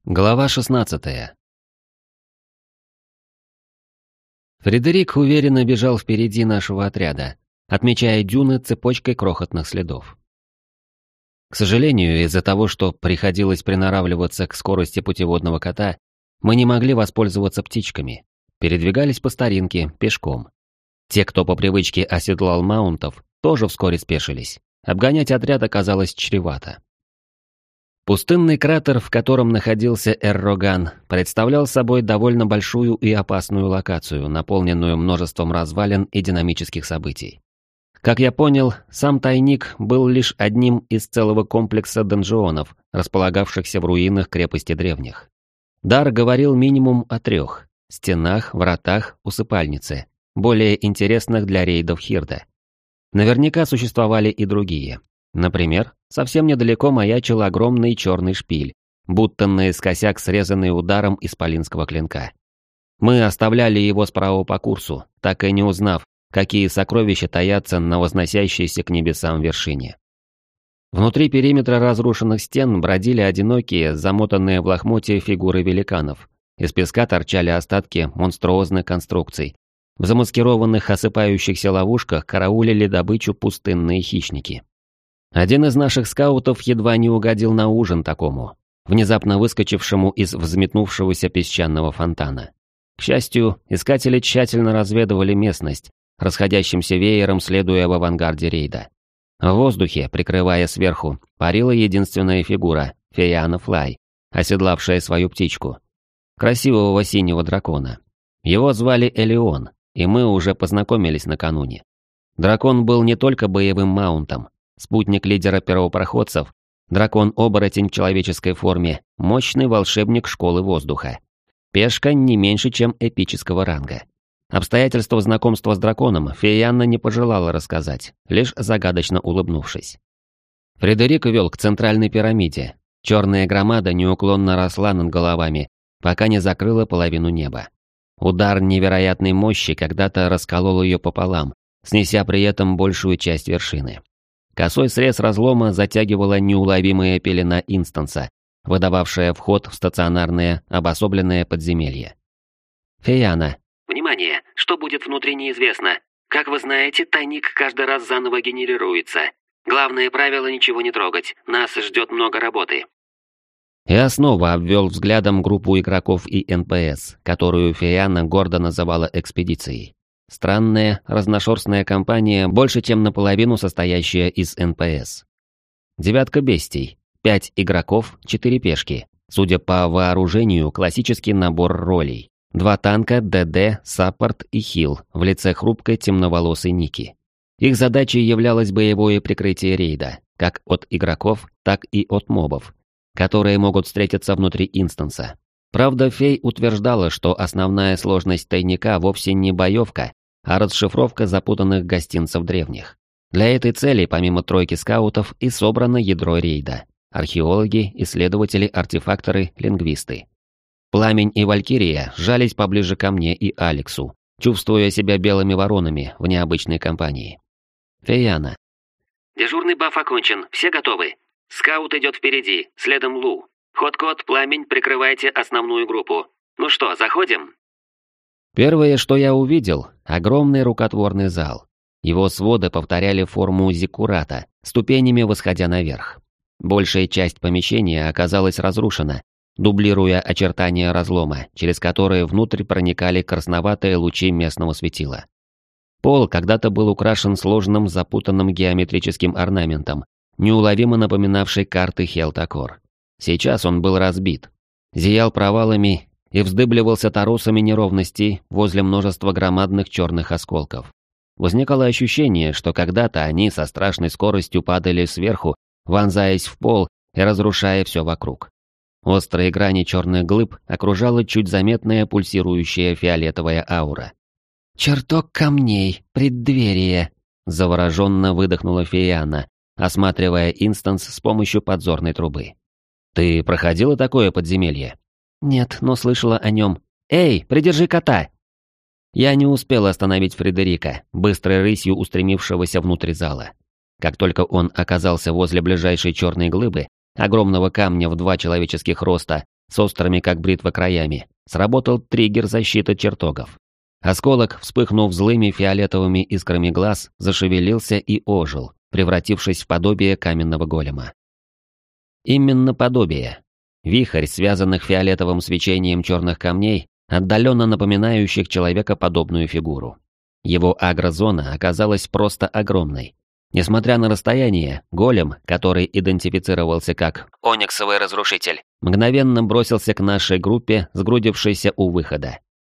Глава 16. Фредерик уверенно бежал впереди нашего отряда, отмечая дюны цепочкой крохотных следов. К сожалению, из-за того, что приходилось приноравливаться к скорости путеводного кота, мы не могли воспользоваться птичками, передвигались по старинке, пешком. Те, кто по привычке оседлал маунтов, тоже вскоре спешились. Обгонять отряд оказалось чревато. Пустынный кратер, в котором находился Эр-Роган, представлял собой довольно большую и опасную локацию, наполненную множеством развалин и динамических событий. Как я понял, сам тайник был лишь одним из целого комплекса донжионов, располагавшихся в руинах крепости древних. Дар говорил минимум о 3: стенах, вратах, усыпальнице, более интересных для рейдов Хирда. Наверняка существовали и другие. Например, совсем недалеко маячил огромный черный шпиль, будто наискосяк срезанный ударом исполинского клинка. Мы оставляли его справа по курсу, так и не узнав, какие сокровища таятся на возносящейся к небесам вершине. Внутри периметра разрушенных стен бродили одинокие, замотанные в лохмотья фигуры великанов. Из песка торчали остатки монструозных конструкций. В замаскированных осыпающихся ловушках караулили добычу пустынные хищники. Один из наших скаутов едва не угодил на ужин такому, внезапно выскочившему из взметнувшегося песчаного фонтана. К счастью, искатели тщательно разведывали местность, расходящимся веером следуя в авангарде рейда. В воздухе, прикрывая сверху, парила единственная фигура — Феяна Флай, оседлавшая свою птичку. Красивого синего дракона. Его звали Элеон, и мы уже познакомились накануне. Дракон был не только боевым маунтом, спутник лидера первопроходцев, дракон-оборотень в человеческой форме, мощный волшебник школы воздуха. Пешка не меньше, чем эпического ранга. Обстоятельства знакомства с драконом Феянна не пожелала рассказать, лишь загадочно улыбнувшись. Фредерик вел к центральной пирамиде. Черная громада неуклонно росла над головами, пока не закрыла половину неба. Удар невероятной мощи когда-то расколол ее пополам, снеся при этом большую часть вершины. Косой срез разлома затягивала неуловимая пелена инстанса, выдававшая вход в стационарное, обособленное подземелье. Феяна. Внимание! Что будет внутри, неизвестно. Как вы знаете, тайник каждый раз заново генерируется. Главное правило — ничего не трогать. Нас ждет много работы. Я снова обвел взглядом группу игроков и НПС, которую Феяна гордо называла экспедицией. Странная, разношерстная компания, больше чем наполовину состоящая из НПС. 9 бестий, 5 игроков, 4 пешки. Судя по вооружению, классический набор ролей. 2 танка, ДД, саппорт и хил в лице хрупкой темноволосой Ники. Их задачей являлось боевое прикрытие рейда, как от игроков, так и от мобов, которые могут встретиться внутри инстанса. Правда, Фей утверждала, что основная сложность тайника вовсе не боевка, а расшифровка запутанных гостинцев древних. Для этой цели, помимо тройки скаутов, и собрано ядро рейда. Археологи, исследователи, артефакторы, лингвисты. Пламень и Валькирия сжались поближе ко мне и Алексу, чувствуя себя белыми воронами в необычной компании. Феяна. Дежурный баф окончен, все готовы. Скаут идет впереди, следом Лу. Ход-код, пламень, прикрывайте основную группу. Ну что, заходим? Первое, что я увидел — огромный рукотворный зал. Его своды повторяли форму зиккурата, ступенями восходя наверх. Большая часть помещения оказалась разрушена, дублируя очертания разлома, через которые внутрь проникали красноватые лучи местного светила. Пол когда-то был украшен сложным запутанным геометрическим орнаментом, неуловимо напоминавший карты Хелтакор. Сейчас он был разбит, зиял провалами и вздыбливался торосами неровностей возле множества громадных черных осколков. Возникало ощущение, что когда-то они со страшной скоростью падали сверху, вонзаясь в пол и разрушая все вокруг. Острые грани черных глыб окружала чуть заметная пульсирующая фиолетовая аура. «Чертог камней, преддверие!» — завороженно выдохнула Феяна, осматривая инстанс с помощью подзорной трубы. «Ты проходила такое подземелье?» «Нет, но слышала о нем. Эй, придержи кота!» Я не успел остановить Фредерика, быстрой рысью устремившегося внутрь зала. Как только он оказался возле ближайшей черной глыбы, огромного камня в 2 человеческих роста, с острыми как бритва краями, сработал триггер защиты чертогов. Осколок, вспыхнув злыми фиолетовыми искрами глаз, зашевелился и ожил, превратившись в подобие каменного голема. Именно подобие. Вихрь, связанных фиолетовым свечением черных камней, отдаленно напоминающих человекоподобную фигуру. Его агрозона оказалась просто огромной. Несмотря на расстояние, голем, который идентифицировался как «Ониксовый разрушитель», мгновенно бросился к нашей группе, сгрудившейся у выхода.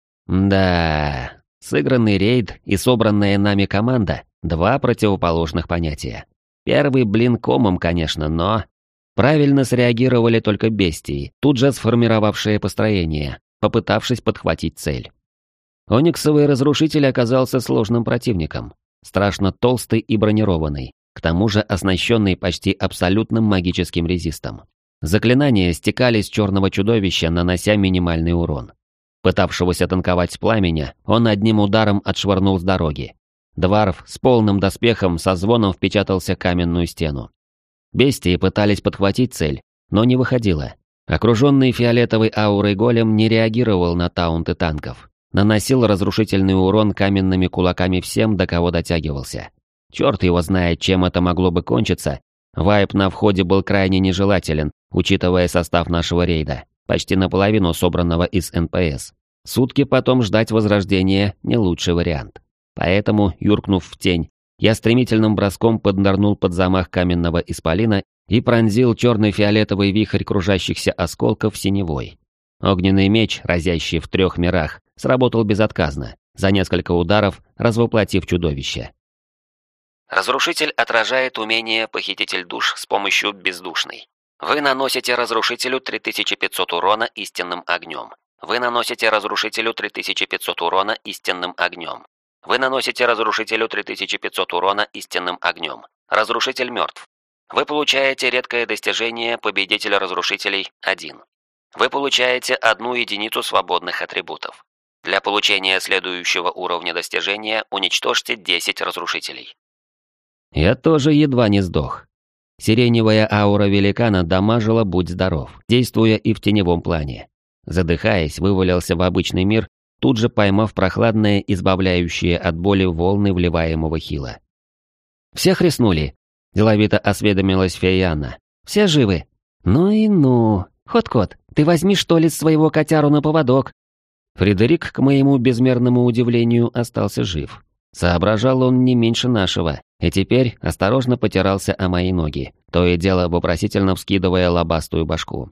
Да, сыгранный рейд и собранная нами команда – два противоположных понятия. Первый блин комом, конечно, но... Правильно среагировали только бестии, тут же сформировавшие построение, попытавшись подхватить цель. Ониксовый разрушитель оказался сложным противником. Страшно толстый и бронированный, к тому же оснащенный почти абсолютным магическим резистом. Заклинания стекали с черного чудовища, нанося минимальный урон. Пытавшегося танковать пламени, он одним ударом отшвырнул с дороги. Дварф с полным доспехом со звоном впечатался в каменную стену. Бестии пытались подхватить цель, но не выходило. Окруженный фиолетовой аурой голем не реагировал на таунты танков. Наносил разрушительный урон каменными кулаками всем, до кого дотягивался. Черт его знает, чем это могло бы кончиться. Вайп на входе был крайне нежелателен, учитывая состав нашего рейда, почти наполовину собранного из НПС. Сутки потом ждать возрождения – не лучший вариант. Поэтому, юркнув в тень, я стремительным броском поднырнул под замах каменного исполина и пронзил черно-фиолетовый вихрь кружащихся осколков синевой. Огненный меч, разящий в 3 мирах, сработал безотказно, за несколько ударов развоплотив чудовище. Разрушитель отражает умение «Похититель душ» с помощью бездушной. Вы наносите разрушителю 3500 урона истинным огнем. Вы наносите разрушителю 3500 урона истинным огнем. Вы наносите разрушителю 3500 урона истинным огнем. Разрушитель мертв. Вы получаете редкое достижение «Победитель разрушителей» 1. Вы получаете 1 единицу свободных атрибутов. Для получения следующего уровня достижения уничтожьте 10 разрушителей. Я тоже едва не сдох. Сиреневая аура великана дамажила «Будь здоров», действуя и в теневом плане. Задыхаясь, вывалился в обычный мир, тут же поймав прохладное, избавляющее от боли волны вливаемого хила. «Все хрестнули?» – деловито осведомилась Фейяна. «Все живы?» «Ну и ну! Хот-кот, ты возьми что ли своего котяру на поводок!» Фредерик, к моему безмерному удивлению, остался жив. Соображал он не меньше нашего, и теперь осторожно потирался о мои ноги, то и дело вопросительно вскидывая лобастую башку.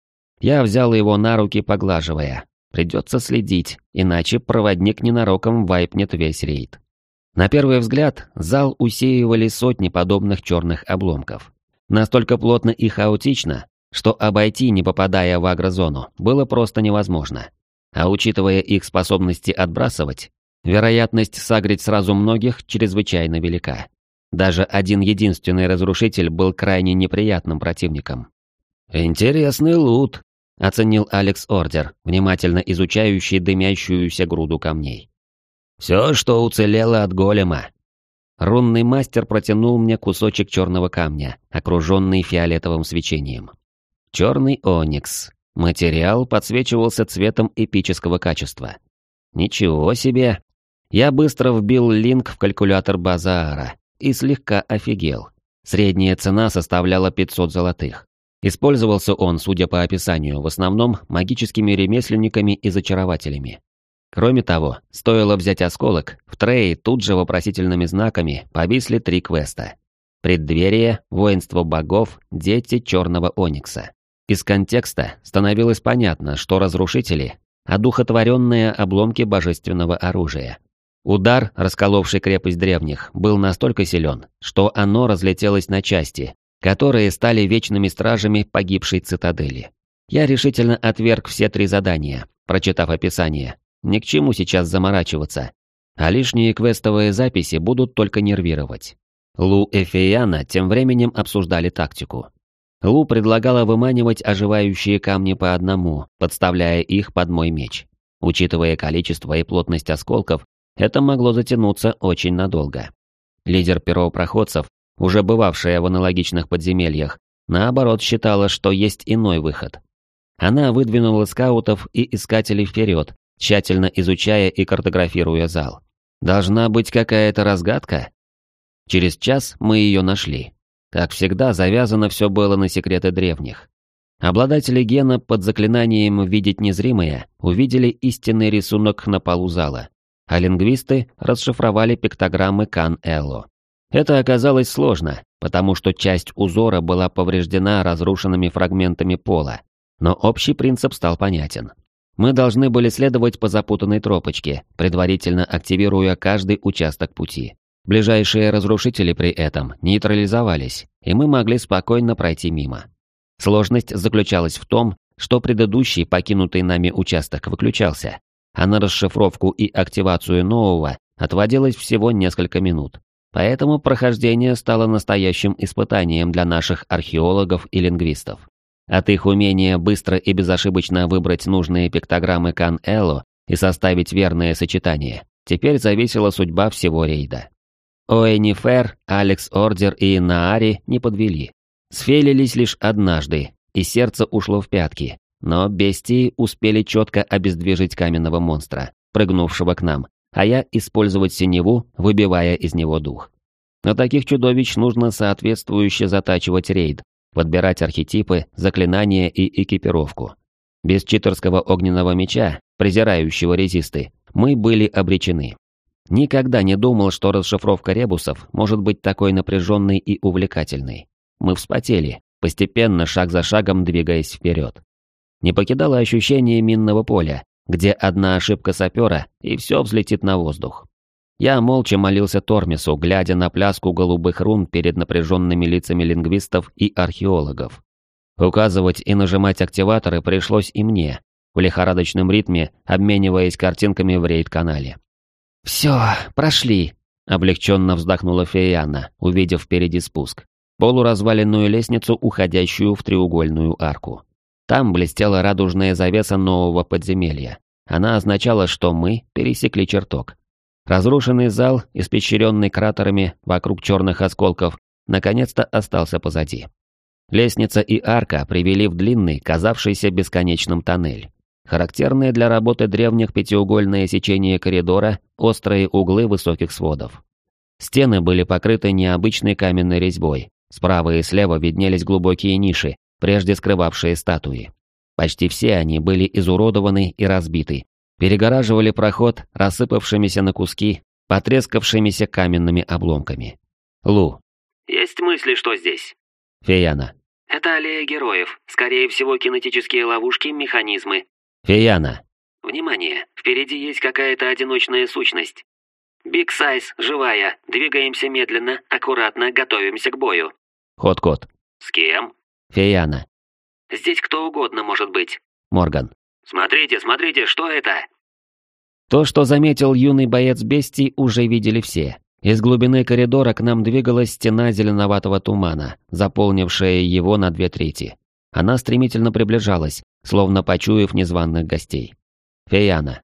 Я взял его на руки, поглаживая. Придется следить, иначе проводник ненароком вайпнет весь рейд. На первый взгляд, зал усеивали сотни подобных черных обломков. Настолько плотно и хаотично, что обойти, не попадая в агрозону, было просто невозможно. А учитывая их способности отбрасывать, вероятность сагрить сразу многих чрезвычайно велика. Даже один единственный разрушитель был крайне неприятным противником. «Интересный лут», — оценил Алекс Ордер, внимательно изучающий дымящуюся груду камней. «Все, что уцелело от голема». Рунный мастер протянул мне кусочек черного камня, окруженный фиолетовым свечением. Черный оникс. Материал подсвечивался цветом эпического качества. Ничего себе! Я быстро вбил линк в калькулятор Базаара и слегка офигел. Средняя цена составляла 500 золотых. Использовался он, судя по описанию, в основном магическими ремесленниками и зачарователями. Кроме того, стоило взять осколок, в трее тут же вопросительными знаками повисли 3 квеста. Преддверие, воинство богов, дети черного оникса. Из контекста становилось понятно, что разрушители – одухотворенные обломки божественного оружия. Удар, расколовший крепость древних, был настолько силен, что оно разлетелось на части, которые стали вечными стражами погибшей цитадели. Я решительно отверг все 3 задания, прочитав описание. Ни к чему сейчас заморачиваться, а лишние квестовые записи будут только нервировать. Лу и Фейяна тем временем обсуждали тактику. Лу предлагала выманивать оживающие камни по одному, подставляя их под мой меч. Учитывая количество и плотность осколков, это могло затянуться очень надолго. Лидер первопроходцев, уже бывавшая в аналогичных подземельях, наоборот считала, что есть иной выход. Она выдвинула скаутов и искателей вперед, тщательно изучая и картографируя зал. Должна быть какая-то разгадка? Через час мы ее нашли. Как всегда, завязано все было на секреты древних. Обладатели гена под заклинанием «видеть незримое» увидели истинный рисунок на полу зала, а лингвисты расшифровали пиктограммы Кан-Элло. Это оказалось сложно, потому что часть узора была повреждена разрушенными фрагментами пола, но общий принцип стал понятен. Мы должны были следовать по запутанной тропочке, предварительно активируя каждый участок пути. Ближайшие разрушители при этом нейтрализовались, и мы могли спокойно пройти мимо. Сложность заключалась в том, что предыдущий покинутый нами участок выключался, а на расшифровку и активацию нового отводилось всего несколько минут. Поэтому прохождение стало настоящим испытанием для наших археологов и лингвистов. От их умения быстро и безошибочно выбрать нужные пиктограммы Кан-Элло и составить верное сочетание теперь зависела судьба всего рейда. Оэнифер, Алекс Ордер и Наари не подвели. Сфейлились лишь однажды, и сердце ушло в пятки, но бестии успели четко обездвижить каменного монстра, прыгнувшего к нам, а я использовать синеву, выбивая из него дух. Но таких чудовищ нужно соответствующе затачивать рейд, подбирать архетипы, заклинания и экипировку. Без читерского огненного меча, презирающего резисты, мы были обречены. Никогда не думал, что расшифровка ребусов может быть такой напряженной и увлекательной. Мы вспотели, постепенно, шаг за шагом двигаясь вперед. Не покидало ощущение минного поля, где одна ошибка сапера, и все взлетит на воздух. Я молча молился Тормису, глядя на пляску голубых рун перед напряженными лицами лингвистов и археологов. Указывать и нажимать активаторы пришлось и мне, в лихорадочном ритме обмениваясь картинками в рейд-канале. «Все, прошли», — облегченно вздохнула Феяна, увидев впереди спуск. Полуразваленную лестницу, уходящую в треугольную арку. Там блестела радужная завеса нового подземелья. Она означала, что мы пересекли чертог. Разрушенный зал, испещренный кратерами вокруг черных осколков, наконец-то остался позади. Лестница и арка привели в длинный, казавшийся бесконечным тоннель. Характерное для работы древних пятиугольное сечение коридора, острые углы высоких сводов. Стены были покрыты необычной каменной резьбой. Справа и слева виднелись глубокие ниши, прежде скрывавшие статуи. Почти все они были изуродованы и разбиты, перегораживали проход рассыпавшимися на куски, потрескавшимися каменными обломками. Лу. Есть мысли, что здесь? Феяна. Это аллея героев, скорее всего кинетические ловушки, механизмы. Феяна. Внимание, впереди есть какая-то одиночная сущность. Биг Сайз, живая, двигаемся медленно, аккуратно, готовимся к бою. Ход-код. С кем? Феяна. Здесь кто угодно может быть. Морган. Смотрите, смотрите, что это? То, что заметил юный боец бестий, уже видели все. Из глубины коридора к нам двигалась стена зеленоватого тумана, заполнившая его на 2/3. Она стремительно приближалась, словно почуяв незваных гостей. Феяна.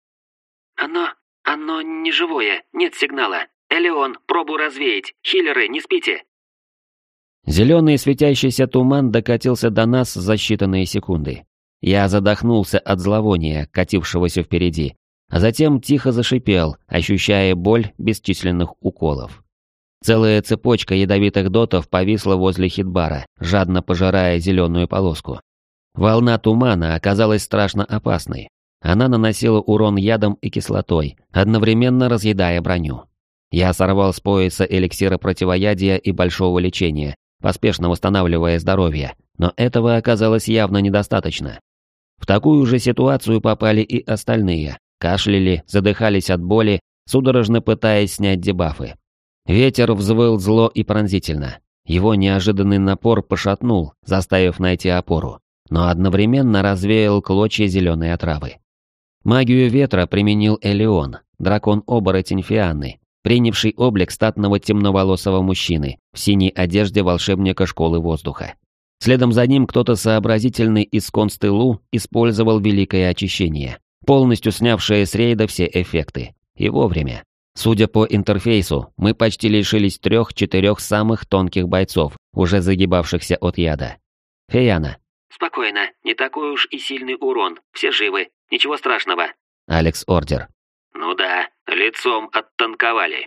Оно не живое, нет сигнала. Элеон, пробу развеять. Хиллеры, не спите. Зеленый светящийся туман докатился до нас за считанные секунды. Я задохнулся от зловония, катившегося впереди, а затем тихо зашипел, ощущая боль бесчисленных уколов. Целая цепочка ядовитых дотов повисла возле хитбара, жадно пожирая зеленую полоску. Волна тумана оказалась страшно опасной. Она наносила урон ядом и кислотой, одновременно разъедая броню. Я сорвал с пояса эликсира противоядия и большого лечения, поспешно восстанавливая здоровье, но этого оказалось явно недостаточно. В такую же ситуацию попали и остальные, кашляли, задыхались от боли, судорожно пытаясь снять дебафы. Ветер взвыл зло и пронзительно. Его неожиданный напор пошатнул, заставив найти опору, но одновременно развеял клочья зеленой отравы. Магию ветра применил Элеон, дракон-оборотень Фианны, принявший облик статного темноволосого мужчины в синей одежде волшебника школы воздуха. Следом за ним кто-то сообразительный из Констеллу использовал великое очищение, полностью снявшее с рейда все эффекты. И вовремя. Судя по интерфейсу, мы почти лишились 3-4 самых тонких бойцов, уже загибавшихся от яда. Феяна. Спокойно, не такой уж и сильный урон, все живы, ничего страшного. Алекс Ордер. Ну да, лицом оттанковали.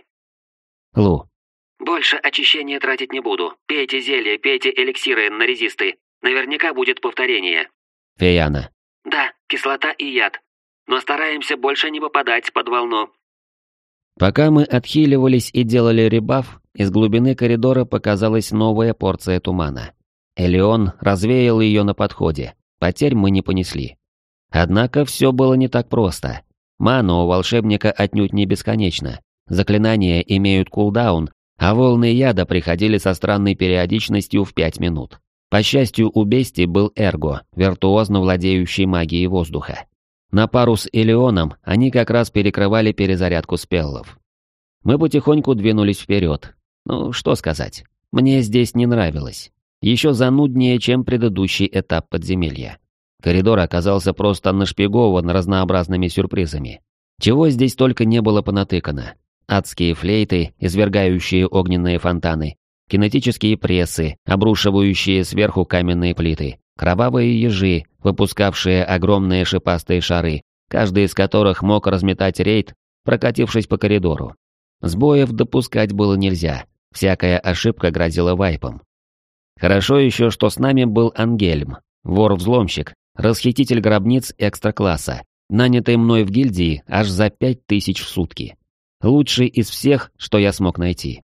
Лу. Больше очищения тратить не буду. Пейте зелья, пейте эликсиры на резисты. Наверняка будет повторение. Феяна. Да, кислота и яд. Но стараемся больше не попадать под волну. Пока мы отхиливались и делали ребаф, из глубины коридора показалась новая порция тумана. Элеон развеял ее на подходе. Потерь мы не понесли. Однако все было не так просто. Мана у волшебника отнюдь не бесконечна. Заклинания имеют кулдаун, а волны яда приходили со странной периодичностью в 5 минут. По счастью, у бестии был Эрго, виртуозно владеющий магией воздуха. На пару с Элеоном они как раз перекрывали перезарядку спеллов. Мы потихоньку двинулись вперед. Ну, что сказать, мне здесь не нравилось. Еще зануднее, чем предыдущий этап подземелья. Коридор оказался просто нашпигован разнообразными сюрпризами. Чего здесь только не было понатыкано. Адские флейты, извергающие огненные фонтаны, кинетические прессы, обрушивающие сверху каменные плиты, кровавые ежи, выпускавшие огромные шипастые шары, каждый из которых мог разметать рейд, прокатившись по коридору. Сбоев допускать было нельзя, всякая ошибка грозила вайпом. Хорошо еще, что с нами был Ангельм, вор-взломщик, расхититель гробниц экстра-класса, нанятый мной в гильдии аж за 5000 в сутки. Лучший из всех, что я смог найти.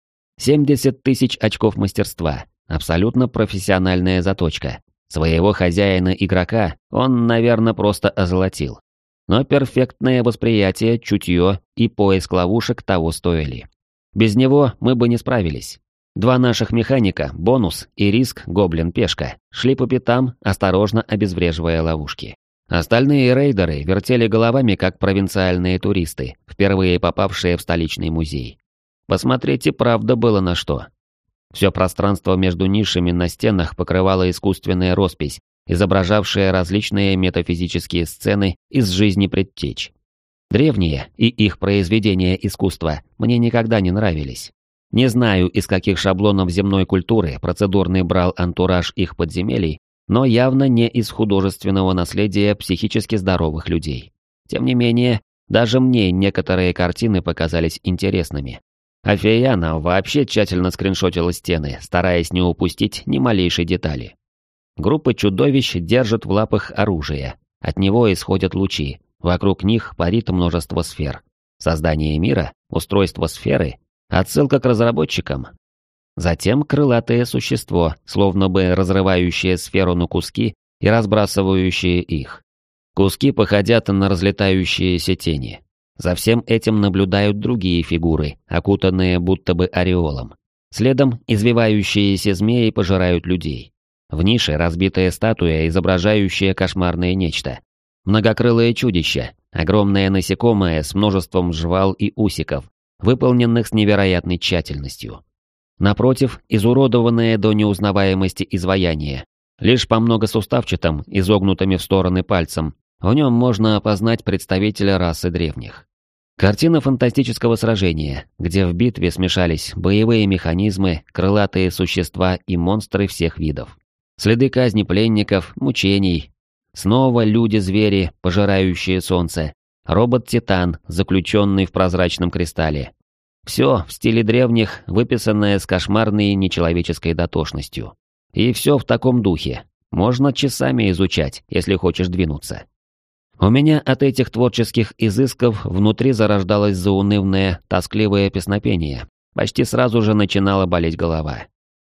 70 тысяч очков мастерства, абсолютно профессиональная заточка. Своего хозяина-игрока он, наверное, просто озолотил. Но перфектное восприятие, чутье и поиск ловушек того стоили. Без него мы бы не справились. Два наших механика, Бонус и Риск, Гоблин-пешка, шли по пятам, осторожно обезвреживая ловушки. Остальные рейдеры вертели головами, как провинциальные туристы, впервые попавшие в столичный музей. Посмотреть и правда было на что. Все пространство между нишами на стенах покрывала искусственная роспись, изображавшая различные метафизические сцены из жизни предтеч. Древние и их произведения искусства мне никогда не нравились. Не знаю, из каких шаблонов земной культуры процедурный брал антураж их подземелий, но явно не из художественного наследия психически здоровых людей. Тем не менее, даже мне некоторые картины показались интересными. А Феяна вообще тщательно скриншотила стены, стараясь не упустить ни малейшей детали. Группа чудовищ держит в лапах оружие, от него исходят лучи, вокруг них парит множество сфер. Создание мира, устройство сферы, отсылка к разработчикам. Затем крылатое существо, словно бы разрывающее сферу на куски и разбрасывающее их. Куски походят на разлетающиеся тени. За всем этим наблюдают другие фигуры, окутанные будто бы ореолом. Следом извивающиеся змеи пожирают людей. В нише разбитая статуя, изображающая кошмарное нечто. Многокрылое чудище, огромное насекомое с множеством жвал и усиков, выполненных с невероятной тщательностью. Напротив, изуродованное до неузнаваемости изваяние. Лишь по многосуставчатым, изогнутыми в стороны пальцам, в нем можно опознать представителя расы древних. Картина фантастического сражения, где в битве смешались боевые механизмы, крылатые существа и монстры всех видов. Следы казни пленников, мучений. Снова люди-звери, пожирающие солнце. Робот-титан, заключенный в прозрачном кристалле. Все в стиле древних, выписанное с кошмарной нечеловеческой дотошностью. И все в таком духе. Можно часами изучать, если хочешь двинуться. У меня от этих творческих изысков внутри зарождалось заунывное, тоскливое песнопение. Почти сразу же начинала болеть голова.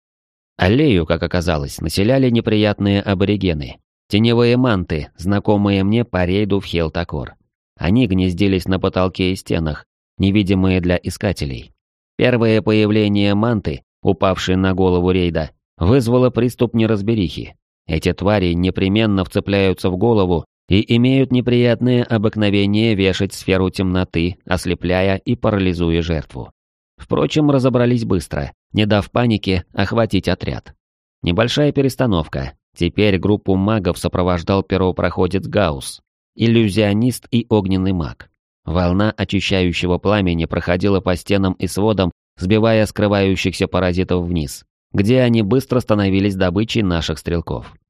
Аллею, как оказалось, населяли неприятные аборигены. Теневые манты, знакомые мне по рейду в Хелтакор. Они гнездились на потолке и стенах, невидимые для искателей. Первое появление манты, упавшей на голову рейда, вызвало приступ неразберихи. Эти твари непременно вцепляются в голову и имеют неприятное обыкновение вешать сферу темноты, ослепляя и парализуя жертву. Впрочем, разобрались быстро, не дав панике охватить отряд. Небольшая перестановка. Теперь группу магов сопровождал первопроходец Гаусс, иллюзионист и огненный маг. Волна очищающего пламени проходила по стенам и сводам, сбивая скрывающихся паразитов вниз, где они быстро становились добычей наших стрелков.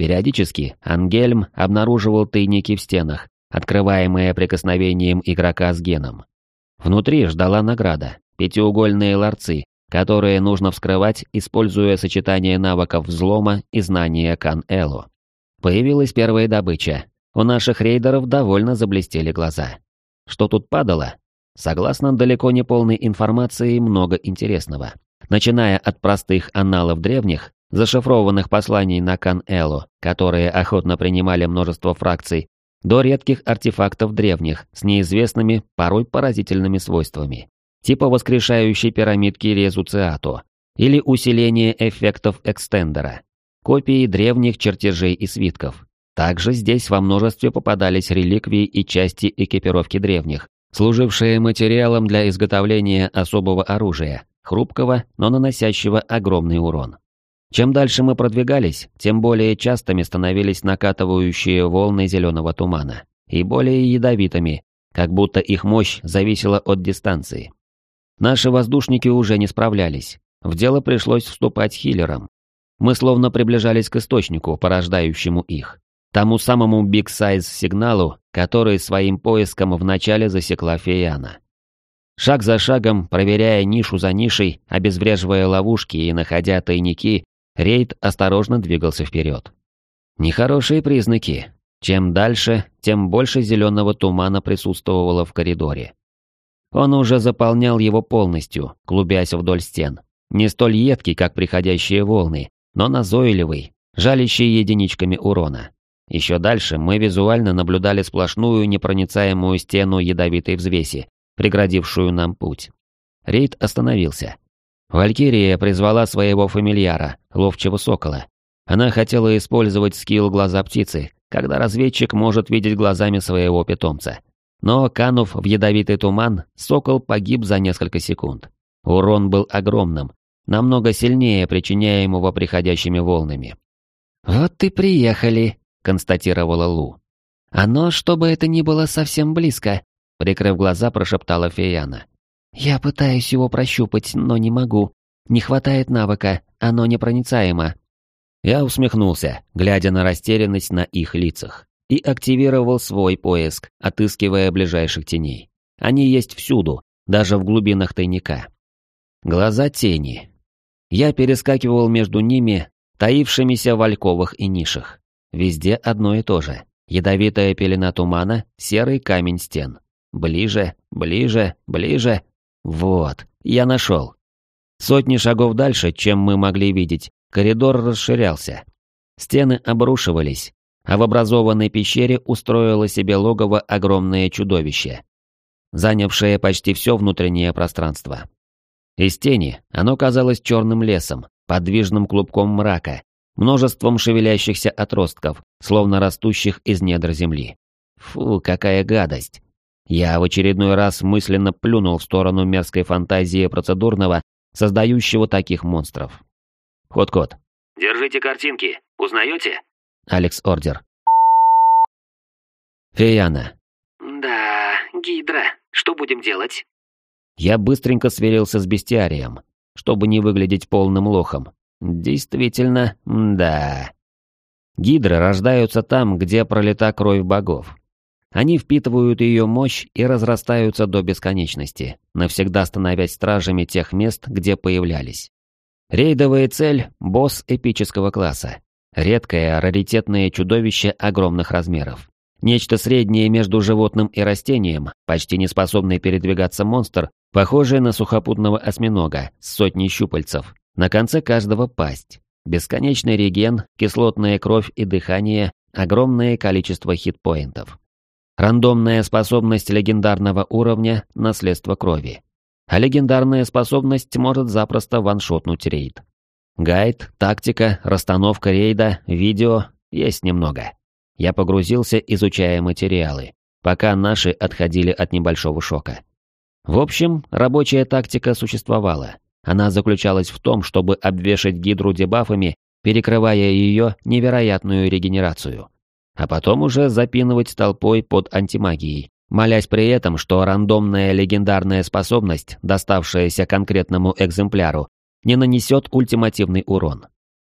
Периодически Ангельм обнаруживал тайники в стенах, открываемые прикосновением игрока с геном. Внутри ждала награда – пятиугольные ларцы, которые нужно вскрывать, используя сочетание навыков взлома и знания Кан-Элу. Появилась первая добыча. У наших рейдеров довольно заблестели глаза. Что тут падало? Согласно далеко не полной информации, много интересного. Начиная от простых анналов древних, зашифрованных посланий на Кан-Элу, которые охотно принимали множество фракций, до редких артефактов древних с неизвестными, порой поразительными свойствами, типа воскрешающей пирамидки Резуциато или усиления эффектов экстендера, копии древних чертежей и свитков. Также здесь во множестве попадались реликвии и части экипировки древних, служившие материалом для изготовления особого оружия, хрупкого, но наносящего огромный урон. Чем дальше мы продвигались, тем более частыми становились накатывающие волны зеленого тумана, и более ядовитыми, как будто их мощь зависела от дистанции. Наши воздушники уже не справлялись, в дело пришлось вступать хиллерам. Мы словно приближались к источнику, порождающему их, тому самому Big Size сигналу, который своим поиском вначале засекла Феяна. Шаг за шагом, проверяя нишу за нишей, обезвреживая ловушки и находя тайники, рейд осторожно двигался вперед. Нехорошие признаки. Чем дальше, тем больше зеленого тумана присутствовало в коридоре. Он уже заполнял его полностью, клубясь вдоль стен. Не столь едкий, как приходящие волны, но назойливый, жалящий единичками урона. Еще дальше мы визуально наблюдали сплошную непроницаемую стену ядовитой взвеси, преградившую нам путь. Рейд остановился. Валькирия призвала своего фамильяра, ловчего сокола. Она хотела использовать скилл глаза птицы, когда разведчик может видеть глазами своего питомца. Но, канув в ядовитый туман, сокол погиб за несколько секунд. Урон был огромным, намного сильнее причиняемого приходящими волнами. «Вот и приехали», — констатировала Лу. «Оно, чтобы это ни было совсем близко», — прикрыв глаза, прошептала Феяна. «Я пытаюсь его прощупать, но не могу. Не хватает навыка, оно непроницаемо». Я усмехнулся, глядя на растерянность на их лицах, и активировал свой поиск, отыскивая ближайших теней. Они есть всюду, даже в глубинах тайника. Глаза тени. Я перескакивал между ними, таившимися в альковах и нишах. Везде одно и то же. Ядовитая пелена тумана, серый камень стен. Ближе, ближе, ближе. Вот, я нашел. Сотни шагов дальше, чем мы могли видеть, коридор расширялся. Стены обрушивались, а в образованной пещере устроило себе логово огромное чудовище, занявшее почти все внутреннее пространство. Из тени оно казалось черным лесом, подвижным клубком мрака, множеством шевелящихся отростков, словно растущих из недр земли. Фу, какая гадость! Я в очередной раз мысленно плюнул в сторону мерзкой фантазии процедурного, создающего таких монстров. Ход-код. Держите картинки. Узнаете? Алекс Ордер. Феяна. Да, Гидра. Что будем делать? Я быстренько сверился с бестиарием, чтобы не выглядеть полным лохом. Действительно, да. Гидры рождаются там, где пролита кровь богов. Они впитывают ее мощь и разрастаются до бесконечности, навсегда становясь стражами тех мест, где появлялись. Рейдовая цель – босс эпического класса. Редкое, раритетное чудовище огромных размеров. Нечто среднее между животным и растением, почти не способный передвигаться монстр, похожий на сухопутного осьминога с сотней щупальцев. На конце каждого пасть. Бесконечный реген, кислотная кровь и дыхание, огромное количество хитпоинтов. Рандомная способность легендарного уровня – наследство крови. А легендарная способность может запросто ваншотнуть рейд. Гайд, тактика, расстановка рейда, видео – есть немного. Я погрузился, изучая материалы, пока наши отходили от небольшого шока. В общем, рабочая тактика существовала. Она заключалась в том, чтобы обвешать гидру дебафами, перекрывая ее невероятную регенерацию. А потом уже запинывать толпой под антимагией, молясь при этом, что рандомная легендарная способность, доставшаяся конкретному экземпляру, не нанесет ультимативный урон.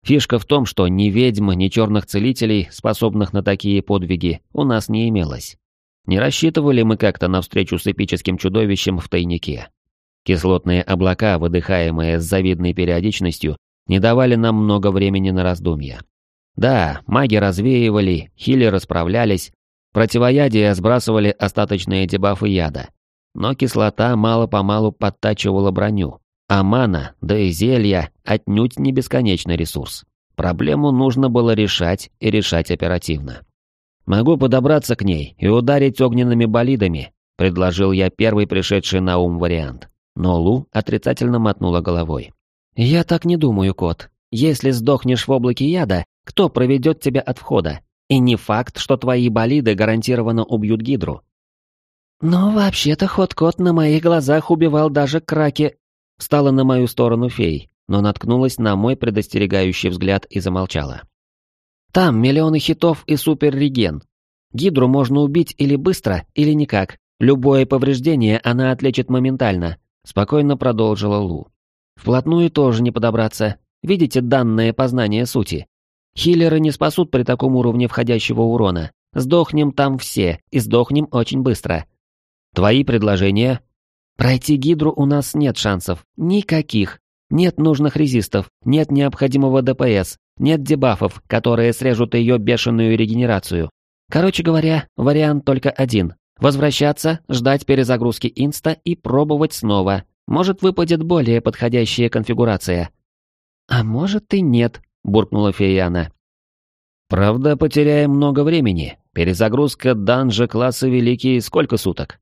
Фишка в том, что ни ведьм, ни черных целителей, способных на такие подвиги, у нас не имелось. Не рассчитывали мы как-то на встречу с эпическим чудовищем в тайнике. Кислотные облака, выдыхаемые с завидной периодичностью, не давали нам много времени на раздумья. Да, маги развеивали, хилеры справлялись, противоядия сбрасывали остаточные дебафы яда. Но кислота мало-помалу подтачивала броню, а мана, да и зелья отнюдь не бесконечный ресурс. Проблему нужно было решать и решать оперативно. «Могу подобраться к ней и ударить огненными болидами», — предложил я первый пришедший на ум вариант. Но Лу отрицательно мотнула головой. «Я так не думаю, кот. Если сдохнешь в облаке яда, кто проведет тебя от входа? И не факт, что твои болиды гарантированно убьют гидру». «Но вообще-то Хот-Кот на моих глазах убивал даже краки...» Встала на мою сторону фей, но наткнулась на мой предостерегающий взгляд и замолчала. «Там миллионы хитов и супер-реген. Гидру можно убить или быстро, или никак. Любое повреждение она отлечит моментально», — спокойно продолжила Лу. «Вплотную тоже не подобраться. Видите данное познание сути? Хиллеры не спасут при таком уровне входящего урона. Сдохнем там все, и сдохнем очень быстро. Твои предложения?» «Пройти гидру у нас нет шансов. Никаких. Нет нужных резистов, нет необходимого ДПС, нет дебафов, которые срежут ее бешеную регенерацию. Короче говоря, вариант только один. Возвращаться, ждать перезагрузки инста и пробовать снова. Может, выпадет более подходящая конфигурация». «А может и нет», — буркнула Феяна. «Правда, потеряем много времени. Перезагрузка данжа класса Великий сколько суток?»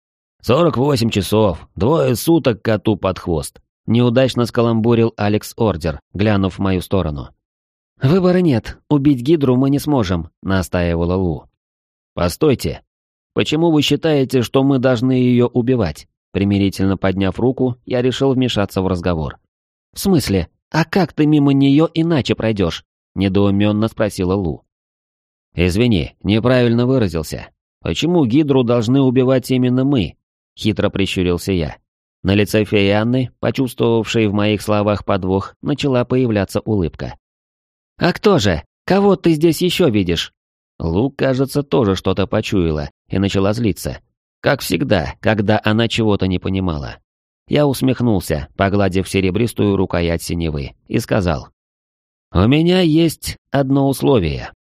48 часов, 2 суток коту под хвост», — неудачно скаламбурил Алекс Ордер, глянув в мою сторону. «Выбора нет, убить гидру мы не сможем», — настаивала Лу. «Постойте. Почему вы считаете, что мы должны ее убивать?» Примирительно подняв руку, я решил вмешаться в разговор. «В смысле? А как ты мимо нее иначе пройдешь?» — недоуменно спросила Лу. «Извини, неправильно выразился. Почему гидру должны убивать именно мы?» — хитро прищурился я. На лице феи Анны, почувствовавшей в моих словах подвох, начала появляться улыбка. «А кто же? Кого ты здесь еще видишь?» Лу, кажется, тоже что-то почуяла и начала злиться. Как всегда, когда она чего-то не понимала. Я усмехнулся, погладив серебристую рукоять синевы, и сказал: «У меня есть одно условие».